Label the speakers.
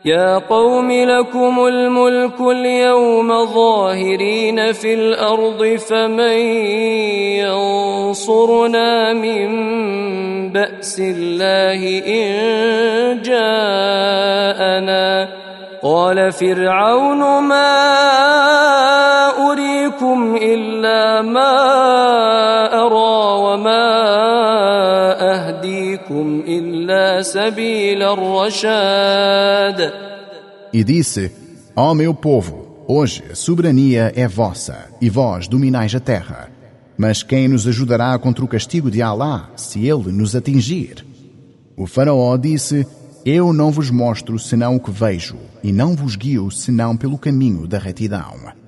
Speaker 1: يا قوم لكم الملك اليوم ظاهرين في الأرض فمن ينصرنا من بأس الله إن جاءنا قال فرعون ما أريكم إلا ما أرى وما أهديكم إلا سبيل الرشاد.
Speaker 2: E disse: Ó meu povo, hoje a soberania é vossa e vós dominais a terra. Mas quem nos ajudará contra o castigo de Alá, se ele nos atingir? O faraó disse: Eu não vos mostro senão o que vejo, e não vos guio senão pelo caminho da retidão.